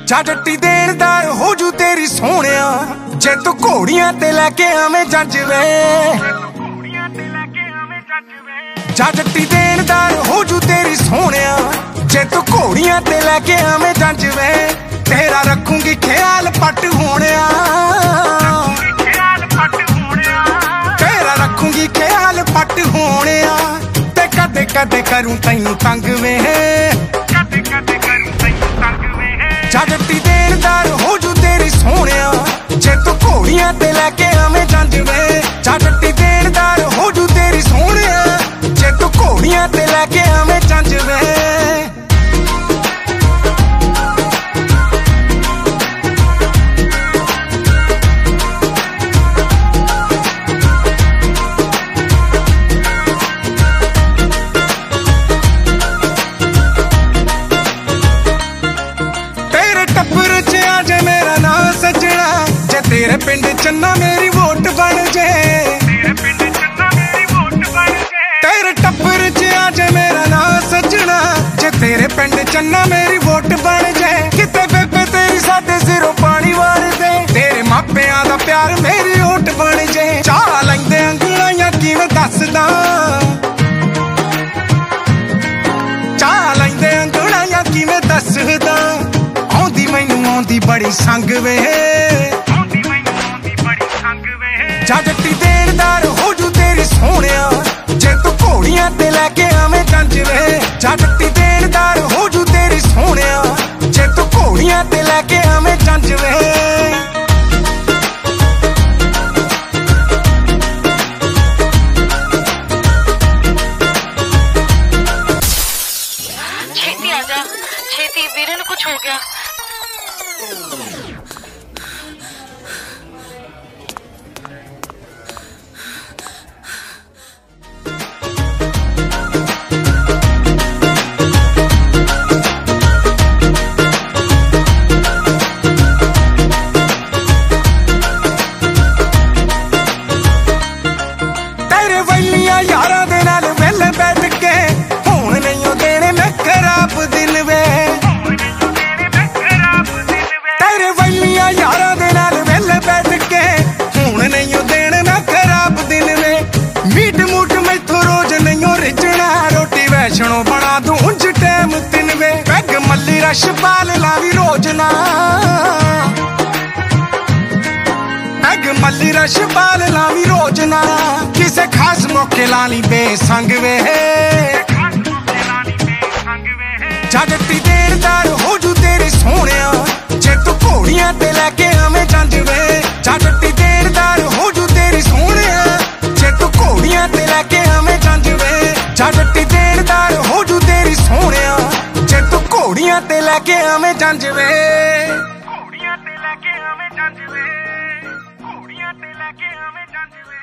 ਜਾ ਜੱਟੀ ਦੇਣਦਾਰ ਹੋ ਜੂ ਤੇਰੀ ਸੋਹਣਿਆ ਜੇ ਤੂੰ ਘੋੜੀਆਂ ਤੇ ਲੈ ਕੇ ਆਵੇਂ ਜੱਜ ਵੇ। ਜਾ ਜੱਟੀ ਦੇਣਦਾਰ ਹੋ ਜੂ ਤੇਰੀ ਸੋਹਣਿਆ ਜੇ ਤੂੰ ਘੋੜੀਆਂ ਤੇ ਲੈ ਕੇ ਆਵੇਂ ਜੱਜ ਵੇ। ਤੇਰਾ ਰੱਖੂੰਗੀ ਖਿਆਲ ਪੱਟ ਹੋਣਿਆ, ਤੇਰਾ ਰੱਖੂੰਗੀ ਖਿਆਲ ਪੱਟ ਹੋਣਿਆ। ਤੇ ਕਦੇ ਕਦੇ ਕਰੂੰ ਤੈਨੂੰ ਤੰਗ ਵੇ, ਕਦੇ ਕਦੇ ਕਰੂੰ ਤੈਨੂੰ ਤੰਗ ਵੇ। ਜਾ ਜੱਟੀ ਦੇਣਦਾਰ ਹੋ ਜੂ ਤੇਰੀ ਸੋਹਣਿਆ ਜੇ ਤੂੰ ਘੋੜੀਆਂ ਤੇ ਲੈ ਕੇ ਆਵੇਂ ਜੰਜ ਵੇ। ਜਾ ਜੱਟੀ ਦੇਣਦਾਰ ਹੋ ਜੂ ਤੇਰੀ ਸੋਹਣਿਆ ਜੇ ਤੂੰ ਘੋੜੀਆਂ ਤੇ ਲੈ ਕੇ ਆਵੇਂ ਜੰਜ ਵੇ। ਤੇਰੇ ਪਿੰਡ ਚੰਨਾ ਮੇਰੀ ਵੋਟ ਬਣ ਜੇ, ਤੇਰੇ ਪਿੰਡ ਚੰਨਾ ਮੇਰੀ ਵੋਟ ਬਣ ਜੇ। ਤੇਰੇ ਟੱਬਰ ਚ ਆ ਜੇ ਮੇਰਾ ਨਾਂ ਸੱਜਣਾ ਜੇ ਤੇਰੇ ਪਿੰਡ ਚੰਨਾ ਮੇਰੀ ਵੋਟ ਬਣ ਜੇ। ਕਿਤੇ ਬੇਬੇ ਤੇਰੀ ਸਾਡੇ ਸਿਰੋਂ ਪਾਣੀ ਵਾਰ ਦੇ, ਤੇਰੇ ਮਾਪਿਆਂ ਦਾ ਪਿਆਰ ਮੇਰੀ ਓਟ ਬਣ ਜੇ। ਚਾਹ ਲੈਂਦੇ ਅੰਗੜਾਈਆਂ ਕਿਵੇਂ ਦੱਸਦਾ, ਚਾਹ ਲੈਂਦੇ ਅੰਗੜਾਈਆਂ ਕਿਵੇਂ ਦੱਸਦਾ। ਆਉਂਦੀ ਮੈਨੂੰ ਆਉਂਦੀ ਬੜੀ ਸੰਗ ਵੇ, ਜਾ ਜੱਟੀ ਦੇਣਦਾਰ ਹੋ ਜੂ ਤੇਰੀ ਸੋਹਣਿਆ ਜੇ ਤੂੰ ਘੋੜੀਆਂ ਤੇ ਲੈ ਕੇ ਆਵੇਂ ਜੰਜ ਵੇ। ਜਾ ਜੱਟੀ ਦੇਣਦਾਰ ਹੋ ਜੂ ਤੇਰੀ ਸੋਹਣਿਆ ਜੇ ਤੂੰ ਘੋੜੀਆਂ ਤੇ ਲੈ ਕੇ ਆਵੇਂ ਜੰਜ ਵੇ। ਛੇਤੀ ਆ ਜਾ, ਛੇਤੀ ਵੀਰੇ ਨੂੰ ਕੁਝ ਹੋ ਗਿਆ। ਯਾਰਾਂ ਦੇ ਨਾਲ ਵੇਲੇ ਬੈਠ ਕੇ ਹੁਣ ਨਹੀਂ ਉਹ ਦੇਣੇ ਮੈਂ ਖਰਾਬ ਦਿਨ ਵੇ। ਤੇਰੇ ਵੈਲੀਆਂ ਯਾਰਾਂ ਦੇ ਨਾਲ ਵੇਲੇ ਬੈਠ ਕੇ ਹੁਣ ਨਹੀਂ ਉਹ ਦੇਣੇ ਮੈਂ ਖਰਾਬ ਦਿਨ ਵੇ। ਮੀਟ ਮੂਟ ਮੈਥੋਂ ਰੋਜ਼ ਨਹੀਂ ਉਹ ਰਿਜਣਾ, ਰੋਟੀ ਵੈਸ਼ਣੋਂ ਬਣਾ ਦੂੰ ਉਂਝ ਟੈਮ ਤਿੰਨ ਵੇ। ਪੈਗ ਮੱਲੀ ਰਸ਼ ਪਾਲ ਲਾਵੀ ਰੋਜ਼ ਨਾ, ਪੈਗ ਮੱਲੀ ਰਸ਼ ਪਾਲ ਲਾਵੀ ਰੋਜ਼ ਨਾ। ਕਿਸੇ ਖਾਸ ਮੌਕੇ ਲਾ ਲਈ ਬੇਸੰਗ ਵੇ, ਜਾ ਜੱਟੀ ਦੇਣਦਾਰ ਹੋ ਜੂ ਤੇਰੀ ਸੋਹਣਿਆ ਜੇ ਤੂੰ ਘੋੜੀਆਂ ਤੇ ਲੈ ਕੇ ਆਵੇਂ ਜੰਜ ਵੇ। ਜਾ ਜੱਟੀ ਦੇਣਦਾਰ ਹੋ ਜੂ ਤੇਰੀ ਸੋਹਣਿਆ ਜੇ ਤੂੰ ਘੋੜੀਆਂ ਤੇ ਲੈ ਕੇ ਆਵੇਂ ਜੰਜ ਵੇ। ਜਾ ਜੱਟੀ ਦੇਣਦਾਰ ਹੋ ਜੂ ਤੇਰੀ ਸੋਹਣਿਆ ਜੇ ਤੂੰ ਘੋੜੀਆਂ ਤੇ ਲੈ ਕੇ ਆਵੇਂ ਜੰਜ ਵੇ। ਘੋੜੀਆਂ ਤੇ ਲੈ ਕੇ ਆਵੇਂ ਜੰਜ ਵੇ, ਘੋੜੀਆਂ ਤੇ ਲੈ ਕੇ ਆਵੇਂ ਜੰਜ ਵੇ।